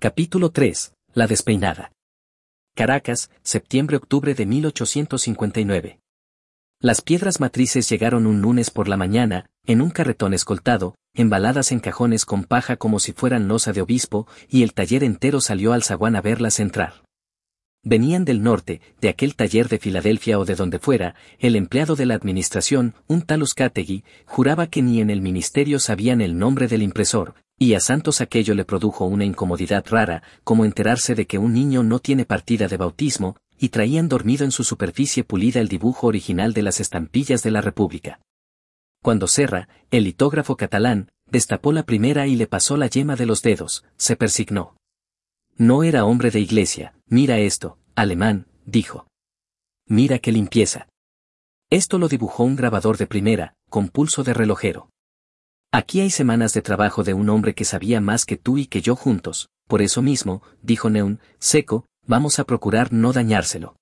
Capítulo 3. La despeinada. Caracas, septiembre-octubre de 1859. Las piedras matrices llegaron un lunes por la mañana, en un carretón escoltado, embaladas en cajones con paja como si fueran losa de obispo, y el taller entero salió al zaguán a verlas entrar. Venían del norte, de aquel taller de Filadelfia o de donde fuera. El empleado de la administración, un tal Uzcategui, juraba que ni en el ministerio sabían el nombre del impresor, y a Santos aquello le produjo una incomodidad rara, como enterarse de que un niño no tiene partida de bautismo, y traían dormido en su superficie pulida el dibujo original de las estampillas de la República. Cuando Serra, el litógrafo catalán, destapó la primera y le pasó la yema de los dedos, se persignó. No era hombre de iglesia. Mira esto, alemán, dijo. Mira qué limpieza. Esto lo dibujó un grabador de primera, con pulso de relojero. Aquí hay semanas de trabajo de un hombre que sabía más que tú y que yo juntos. Por eso mismo, dijo Neun, seco, vamos a procurar no dañárselo.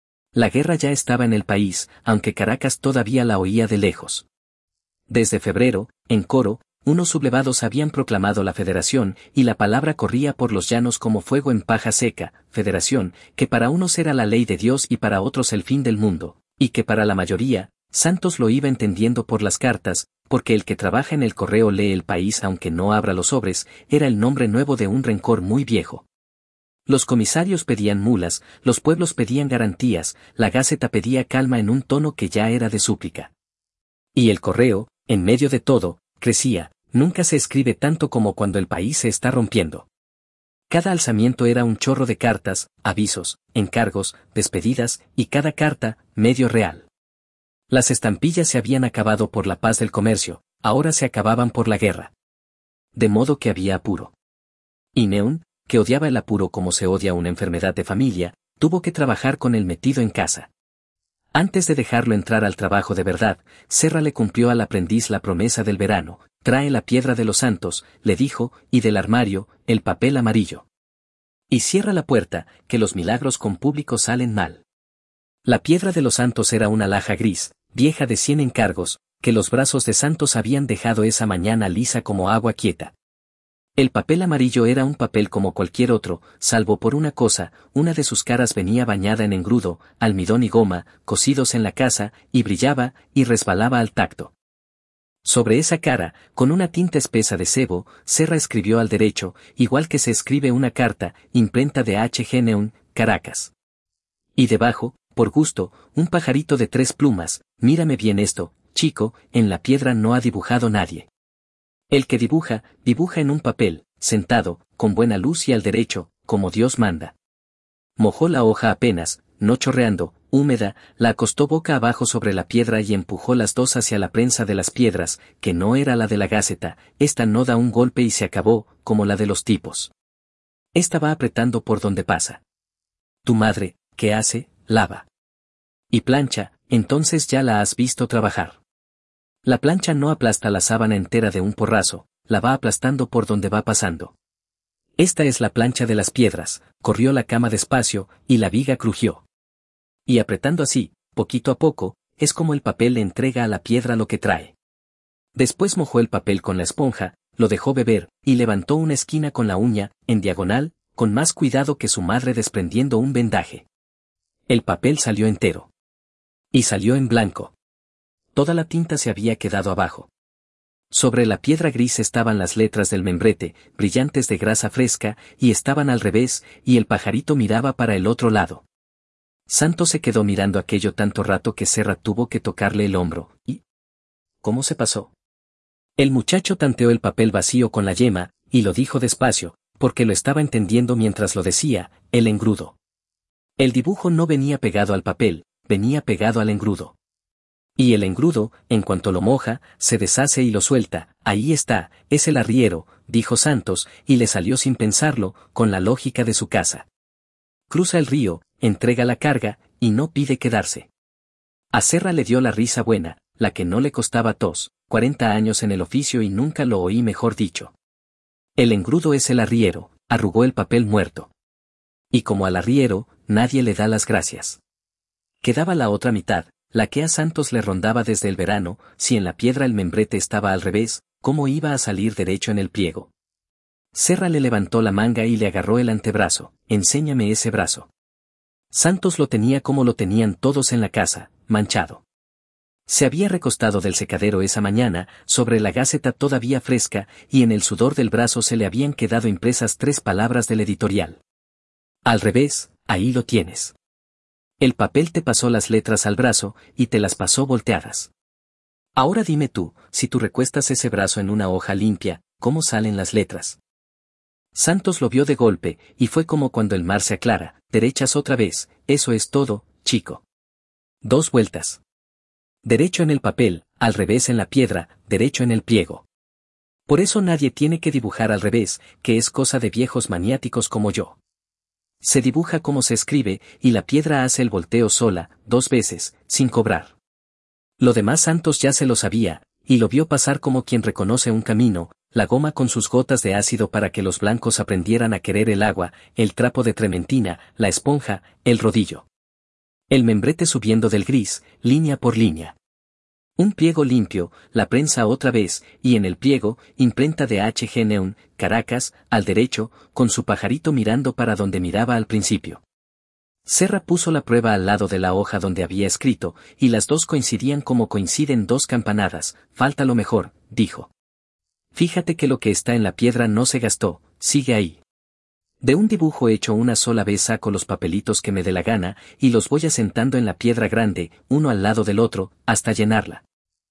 La guerra ya estaba en el país, aunque Caracas todavía la oía de lejos. Desde febrero, en Coro, unos sublevados habían proclamado la federación, y la palabra corría por los llanos como fuego en paja seca, federación, que para unos era la ley de Dios y para otros el fin del mundo, y que para la mayoría, Santos lo iba entendiendo por las cartas, porque el que trabaja en el correo lee El País aunque no abra los sobres, era el nombre nuevo de un rencor muy viejo. Los comisarios pedían mulas, los pueblos pedían garantías, la Gaceta pedía calma en un tono que ya era de súplica. Y el correo, en medio de todo, crecía. Nunca se escribe tanto como cuando el país se está rompiendo. Cada alzamiento era un chorro de cartas, avisos, encargos, despedidas, y cada carta, medio real. Las estampillas se habían acabado por la paz del comercio, ahora se acababan por la guerra. De modo que había apuro. Y Neun, que odiaba el apuro como se odia una enfermedad de familia, tuvo que trabajar con el metido en casa. Antes de dejarlo entrar al trabajo de verdad, Serra le cumplió al aprendiz la promesa del verano. Trae la piedra de los santos, le dijo, y del armario, el papel amarillo. Y cierra la puerta, que los milagros con público salen mal. La piedra de los santos era una alhaja gris, vieja de 100 encargos, que los brazos de Santos habían dejado esa mañana lisa como agua quieta. El papel amarillo era un papel como cualquier otro, salvo por una cosa, una de sus caras venía bañada en engrudo, almidón y goma, cocidos en la casa, y brillaba, y resbalaba al tacto. Sobre esa cara, con una tinta espesa de sebo, Serra escribió al derecho, igual que se escribe una carta, imprenta de H. G. Neun, Caracas. Y debajo, por gusto, un pajarito de 3 plumas, mírame bien esto, chico, en la piedra no ha dibujado nadie. El que dibuja, dibuja en un papel, sentado, con buena luz y al derecho, como Dios manda. Mojó la hoja apenas, no chorreando, húmeda, la acostó boca abajo sobre la piedra y empujó las dos hacia la prensa de las piedras, que no era la de la Gaceta. Esta no da un golpe y se acabó, como la de los tipos. Esta va apretando por donde pasa. Tu madre, ¿qué hace? Lava. Y plancha, entonces ya la has visto trabajar. La plancha no aplasta la sábana entera de un porrazo, la va aplastando por donde va pasando. Esta es la plancha de las piedras, corrió la cama despacio, y la viga crujió. Y apretando así, poquito a poco, es como el papel le entrega a la piedra lo que trae. Después mojó el papel con la esponja, lo dejó beber, y levantó una esquina con la uña, en diagonal, con más cuidado que su madre desprendiendo un vendaje. El papel salió entero. Y salió en blanco. Toda la tinta se había quedado abajo. Sobre la piedra gris estaban las letras del membrete, brillantes de grasa fresca, y estaban al revés, y el pajarito miraba para el otro lado. Santos se quedó mirando aquello tanto rato que Serra tuvo que tocarle el hombro. ¿Y cómo se pasó? El muchacho tanteó el papel vacío con la yema, y lo dijo despacio, porque lo estaba entendiendo mientras lo decía, el engrudo. El dibujo no venía pegado al papel, venía pegado al engrudo. Y el engrudo, en cuanto lo moja, se deshace y lo suelta. Ahí está, es el arriero, dijo Santos, y le salió sin pensarlo, con la lógica de su casa. Cruza el río, entrega la carga, y no pide quedarse. A Serra le dio la risa buena, la que no le costaba tos, 40 años en el oficio y nunca lo oí mejor dicho. El engrudo es el arriero, arrugó el papel muerto. Y como al arriero, nadie le da las gracias. Quedaba la otra mitad, la que a Santos le rondaba desde el verano. Si en la piedra el membrete estaba al revés, ¿cómo iba a salir derecho en el pliego? Serra le levantó la manga y le agarró el antebrazo. Enséñame ese brazo. Santos lo tenía como lo tenían todos en la casa, manchado. Se había recostado del secadero esa mañana, sobre la gaceta todavía fresca, y en el sudor del brazo se le habían quedado impresas 3 palabras del editorial. Al revés, ahí lo tienes. El papel te pasó las letras al brazo, y te las pasó volteadas. Ahora dime tú, si tú recuestas ese brazo en una hoja limpia, ¿cómo salen las letras? Santos lo vio de golpe, y fue como cuando el mar se aclara, derechas otra vez, eso es todo, chico. 2 vueltas. Derecho en el papel, al revés en la piedra, derecho en el pliego. Por eso nadie tiene que dibujar al revés, que es cosa de viejos maniáticos como yo. Se dibuja como se escribe, y la piedra hace el volteo sola, 2 veces, sin cobrar. Lo demás Santos ya se lo sabía, y lo vio pasar como quien reconoce un camino, la goma con sus gotas de ácido para que los blancos aprendieran a querer el agua, el trapo de trementina, la esponja, el rodillo. El membrete subiendo del gris, línea por línea. Un pliego limpio, la prensa otra vez, y en el pliego, imprenta de H.G. Neun, Caracas, al derecho, con su pajarito mirando para donde miraba al principio. Serra puso la prueba al lado de la hoja donde había escrito, y las 2 coincidían como coinciden 2 campanadas, falta lo mejor, dijo. Fíjate que lo que está en la piedra no se gastó, sigue ahí. De un dibujo hecho una sola vez saco los papelitos que me dé la gana, y los voy asentando en la piedra grande, uno al lado del otro, hasta llenarla.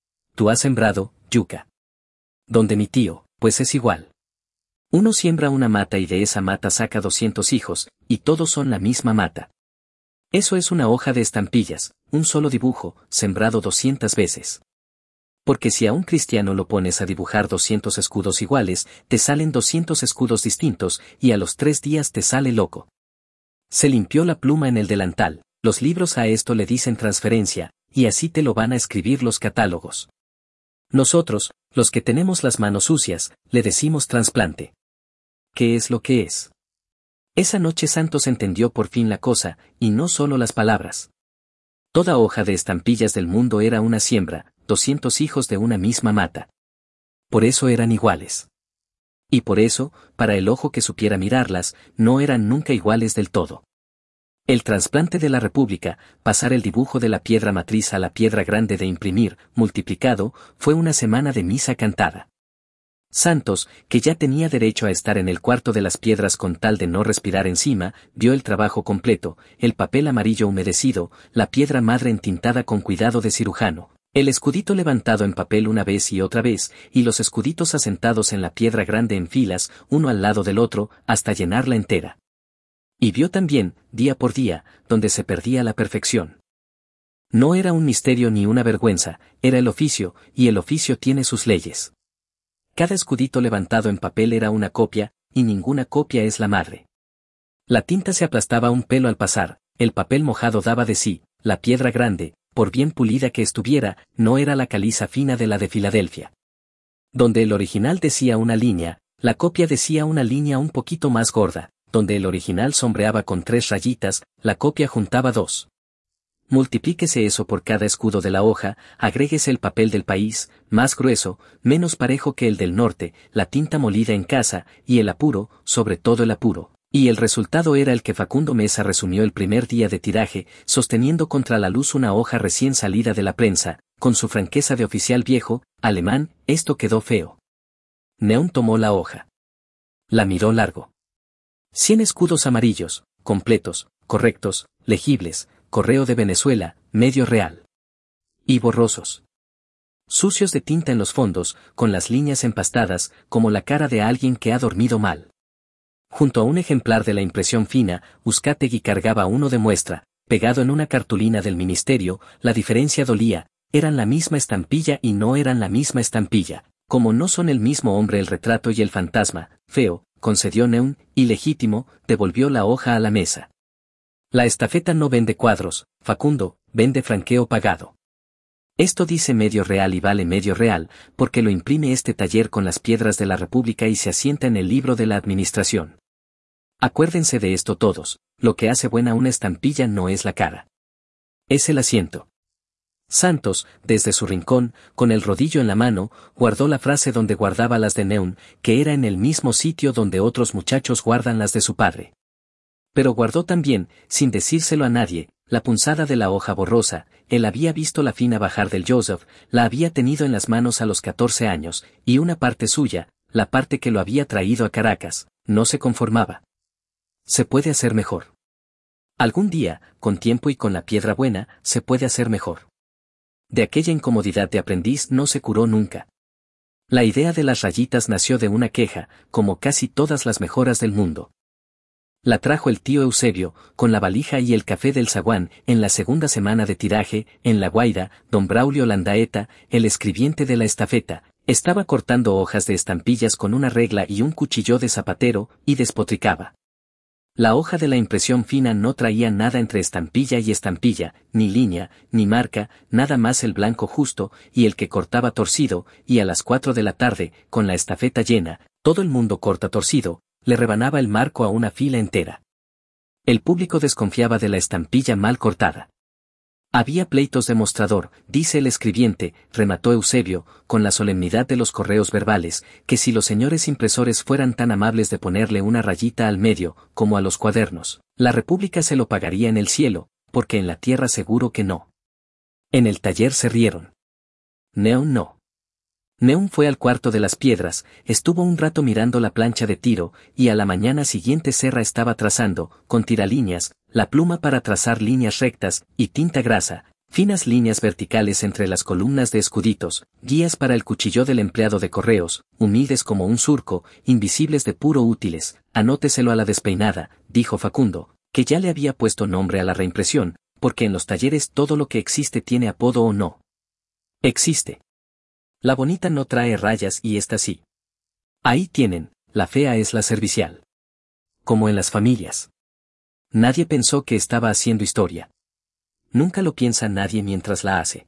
Tú has sembrado, yuca. Donde mi tío, pues es igual. Uno siembra una mata y de esa mata saca 200 hijos, y todos son la misma mata. Eso es una hoja de estampillas, un solo dibujo, sembrado 200 veces. Porque si a un cristiano lo pones a dibujar 200 escudos iguales, te salen 200 escudos distintos, y a los 3 días te sale loco. Se limpió la pluma en el delantal, los libros a esto le dicen transferencia, y así te lo van a escribir los catálogos. Nosotros, los que tenemos las manos sucias, le decimos trasplante. ¿Qué es lo que es? Esa noche Santos entendió por fin la cosa, y no solo las palabras. Toda hoja de estampillas del mundo era una siembra, 200 hijos de una misma mata. Por eso eran iguales. Y por eso, para el ojo que supiera mirarlas, no eran nunca iguales del todo. El trasplante de la República, pasar el dibujo de la piedra matriz a la piedra grande de imprimir, multiplicado, fue una semana de misa cantada. Santos, que ya tenía derecho a estar en el cuarto de las piedras con tal de no respirar encima, vio el trabajo completo, el papel amarillo humedecido, la piedra madre entintada con cuidado de cirujano, el escudito levantado en papel una vez y otra vez, y los escuditos asentados en la piedra grande en filas, uno al lado del otro, hasta llenarla entera. Y vio también, día por día, donde se perdía la perfección. No era un misterio ni una vergüenza, era el oficio, y el oficio tiene sus leyes. Cada escudito levantado en papel era una copia, y ninguna copia es la madre. La tinta se aplastaba un pelo al pasar, el papel mojado daba de sí, la piedra grande, por bien pulida que estuviera, no era la caliza fina de la de Filadelfia. Donde el original decía una línea, la copia decía una línea un poquito más gorda, donde el original sombreaba con 3 rayitas, la copia juntaba 2. Multiplíquese eso por cada escudo de la hoja, agréguese el papel del país, más grueso, menos parejo que el del norte, la tinta molida en casa, y el apuro, sobre todo el apuro. Y el resultado era el que Facundo Mesa resumió el primer día de tiraje, sosteniendo contra la luz una hoja recién salida de la prensa, con su franqueza de oficial viejo, alemán, esto quedó feo. Neun tomó la hoja. La miró largo. 100 escudos amarillos, completos, correctos, legibles, Correo de Venezuela, medio real. Y borrosos. Sucios de tinta en los fondos, con las líneas empastadas, como la cara de alguien que ha dormido mal. Junto a un ejemplar de la impresión fina, Uzcategui cargaba uno de muestra, pegado en una cartulina del ministerio, la diferencia dolía, eran la misma estampilla y no eran la misma estampilla, como no son el mismo hombre el retrato y el fantasma, feo, concedió Neun, ilegítimo, devolvió la hoja a la mesa. La estafeta no vende cuadros, Facundo, vende franqueo pagado. Esto dice medio real y vale medio real, porque lo imprime este taller con las piedras de la República y se asienta en el libro de la administración. Acuérdense de esto todos, lo que hace buena una estampilla no es la cara. Es el asiento. Santos, desde su rincón, con el rodillo en la mano, guardó la frase donde guardaba las de Neun, que era en el mismo sitio donde otros muchachos guardan las de su padre. Pero guardó también, sin decírselo a nadie, la punzada de la hoja borrosa. Él había visto la fina bajar del Joseph, la había tenido en las manos a los 14 años, y una parte suya, la parte que lo había traído a Caracas, no se conformaba. Se puede hacer mejor. Algún día, con tiempo y con la piedra buena, se puede hacer mejor. De aquella incomodidad de aprendiz no se curó nunca. La idea de las rayitas nació de una queja, como casi todas las mejoras del mundo. La trajo el tío Eusebio, con la valija y el café del zaguán, en la segunda semana de tiraje. En La Guaira, don Braulio Landaeta, el escribiente de la estafeta, estaba cortando hojas de estampillas con una regla y un cuchillo de zapatero, y despotricaba. La hoja de la impresión fina no traía nada entre estampilla y estampilla, ni línea, ni marca, nada más el blanco justo, y el que cortaba torcido, y a las 4 de la tarde, con la estafeta llena, todo el mundo corta torcido, le rebanaba el marco a una fila entera. El público desconfiaba de la estampilla mal cortada. Había pleitos de mostrador, dice el escribiente, remató Eusebio, con la solemnidad de los correos verbales, que si los señores impresores fueran tan amables de ponerle una rayita al medio, como a los cuadernos, la República se lo pagaría en el cielo, porque en la tierra seguro que no. En el taller se rieron. Neun no. Neun fue al cuarto de las piedras, estuvo un rato mirando la plancha de tiro, y a la mañana siguiente Serra estaba trazando, con tiralíneas, la pluma para trazar líneas rectas, y tinta grasa, finas líneas verticales entre las columnas de escuditos, guías para el cuchillo del empleado de correos, humildes como un surco, invisibles de puro útiles. Anóteselo a la despeinada, dijo Facundo, que ya le había puesto nombre a la reimpresión, porque en los talleres todo lo que existe tiene apodo o no. Existe. La bonita no trae rayas y esta sí. Ahí tienen, la fea es la servicial. Como en las familias. Nadie pensó que estaba haciendo historia. Nunca lo piensa nadie mientras la hace.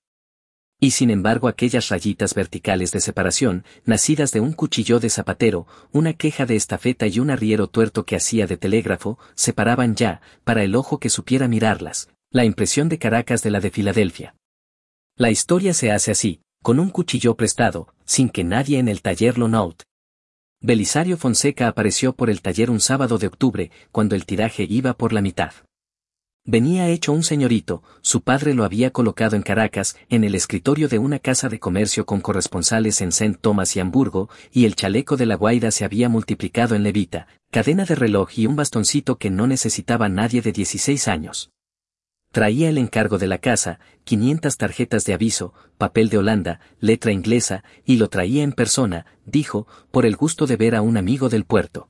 Y sin embargo aquellas rayitas verticales de separación, nacidas de un cuchillo de zapatero, una queja de estafeta y un arriero tuerto que hacía de telégrafo, separaban ya, para el ojo que supiera mirarlas, la impresión de Caracas de la de Filadelfia. La historia se hace así, con un cuchillo prestado, sin que nadie en el taller lo note. Belisario Fonseca apareció por el taller un sábado de octubre, cuando el tiraje iba por la mitad. Venía hecho un señorito, su padre lo había colocado en Caracas, en el escritorio de una casa de comercio con corresponsales en St. Thomas y Hamburgo, y el chaleco de La Guaira se había multiplicado en levita, cadena de reloj y un bastoncito que no necesitaba nadie de 16 años. Traía el encargo de la casa, 500 tarjetas de aviso, papel de Holanda, letra inglesa, y lo traía en persona, dijo, por el gusto de ver a un amigo del puerto.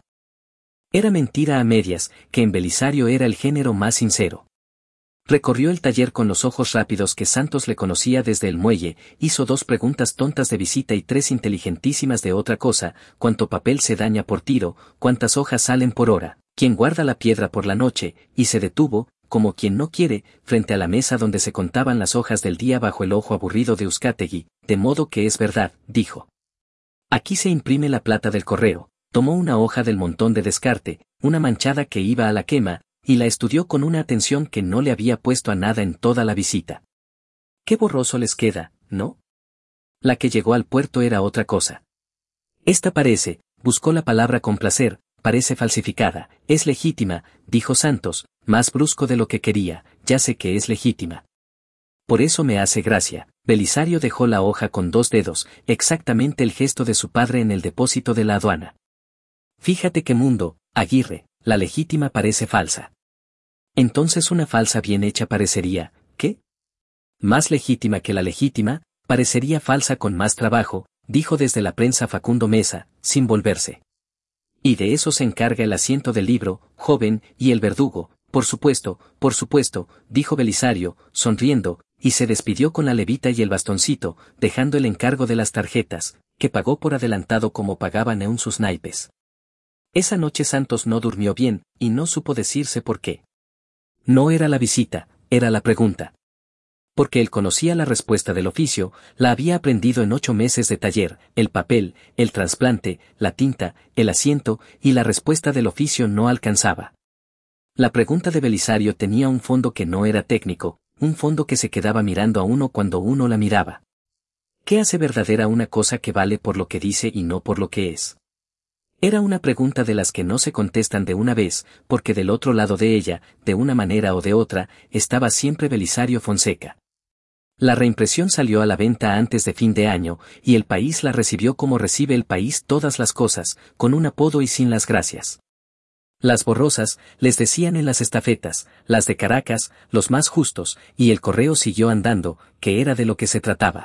Era mentira a medias, que en Belisario era el género más sincero. Recorrió el taller con los ojos rápidos que Santos le conocía desde el muelle, hizo 2 preguntas tontas de visita y 3 inteligentísimas de otra cosa, cuánto papel se daña por tiro, cuántas hojas salen por hora, quién guarda la piedra por la noche, y se detuvo, como quien no quiere, frente a la mesa donde se contaban las hojas del día bajo el ojo aburrido de Uzcategui, de modo que es verdad, dijo. Aquí se imprime la plata del correo. Tomó una hoja del montón de descarte, una manchada que iba a la quema, y la estudió con una atención que no le había puesto a nada en toda la visita. Qué borroso les queda, ¿no? La que llegó al puerto era otra cosa. Esta parece, buscó la palabra con placer, parece falsificada, es legítima, dijo Santos, más brusco de lo que quería, ya sé que es legítima. Por eso me hace gracia. Belisario dejó la hoja con 2 dedos, exactamente el gesto de su padre en el depósito de la aduana. Fíjate qué mundo, Aguirre, la legítima parece falsa. Entonces una falsa bien hecha parecería, ¿qué? Más legítima que la legítima, parecería falsa con más trabajo, dijo desde la prensa Facundo Mesa, sin volverse. Y de eso se encarga el asiento del libro, joven, y el verdugo, por supuesto, dijo Belisario, sonriendo, y se despidió con la levita y el bastoncito, dejando el encargo de las tarjetas, que pagó por adelantado como pagaban aún sus naipes. Esa noche Santos no durmió bien, y no supo decirse por qué. No era la visita, era la pregunta. Porque él conocía la respuesta del oficio, la había aprendido en 8 meses de taller, el papel, el trasplante, la tinta, el asiento, y la respuesta del oficio no alcanzaba. La pregunta de Belisario tenía un fondo que no era técnico, un fondo que se quedaba mirando a uno cuando uno la miraba. ¿Qué hace verdadera una cosa que vale por lo que dice y no por lo que es? Era una pregunta de las que no se contestan de una vez, porque del otro lado de ella, de una manera o de otra, estaba siempre Belisario Fonseca. La reimpresión salió a la venta antes de fin de año, y el país la recibió como recibe el país todas las cosas, con un apodo y sin las gracias. Las borrosas, les decían en las estafetas, las de Caracas, los más justos, y el correo siguió andando, que era de lo que se trataba.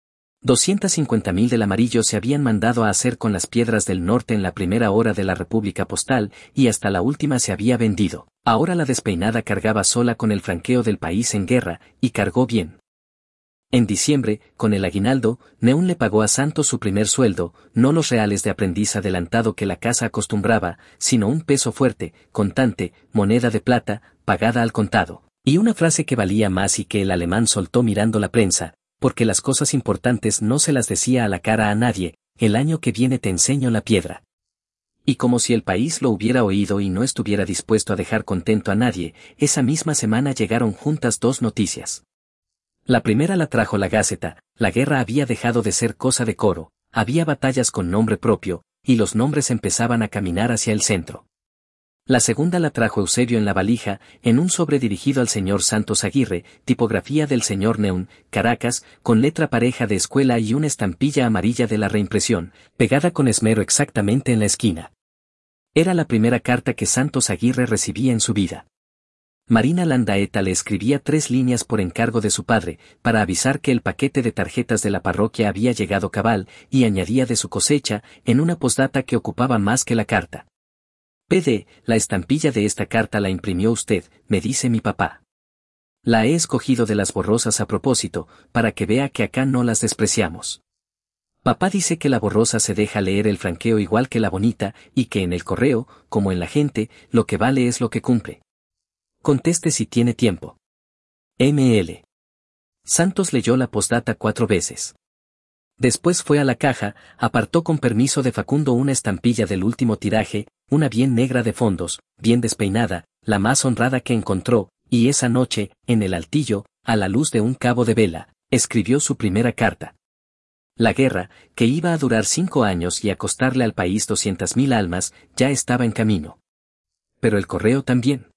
250.000 del amarillo se habían mandado a hacer con las piedras del norte en la primera hora de la República Postal, y hasta la última se había vendido. Ahora la despeinada cargaba sola con el franqueo del país en guerra, y cargó bien. En diciembre, con el aguinaldo, Neún le pagó a Santos su primer sueldo, no los reales de aprendiz adelantado que la casa acostumbraba, sino un peso fuerte, contante, moneda de plata, pagada al contado, y una frase que valía más y que el alemán soltó mirando la prensa, porque las cosas importantes no se las decía a la cara a nadie: el año que viene te enseño la piedra. Y como si el país lo hubiera oído y no estuviera dispuesto a dejar contento a nadie, esa misma semana llegaron juntas dos noticias. La primera la trajo la Gaceta: la guerra había dejado de ser cosa de coro, había batallas con nombre propio, y los nombres empezaban a caminar hacia el centro. La segunda la trajo Eusebio en la valija, en un sobre dirigido al señor Santos Aguirre, tipografía del señor Neún, Caracas, con letra pareja de escuela y una estampilla amarilla de la reimpresión, pegada con esmero exactamente en la esquina. Era la primera carta que Santos Aguirre recibía en su vida. Marina Landaeta le escribía 3 líneas por encargo de su padre, para avisar que el paquete de tarjetas de la parroquia había llegado cabal, y añadía de su cosecha, en una postdata que ocupaba más que la carta. PD, la estampilla de esta carta la imprimió usted, me dice mi papá. La he escogido de las borrosas a propósito, para que vea que acá no las despreciamos. Papá dice que la borrosa se deja leer el franqueo igual que la bonita, y que en el correo, como en la gente, lo que vale es lo que cumple. Conteste si tiene tiempo. ML. Santos leyó la postdata 4 veces. Después fue a la caja, apartó con permiso de Facundo una estampilla del último tiraje, una bien negra de fondos, bien despeinada, la más honrada que encontró, y esa noche, en el altillo, a la luz de un cabo de vela, escribió su primera carta. La guerra, que iba a durar 5 años y a costarle al país 200.000 almas, ya estaba en camino. Pero el correo también.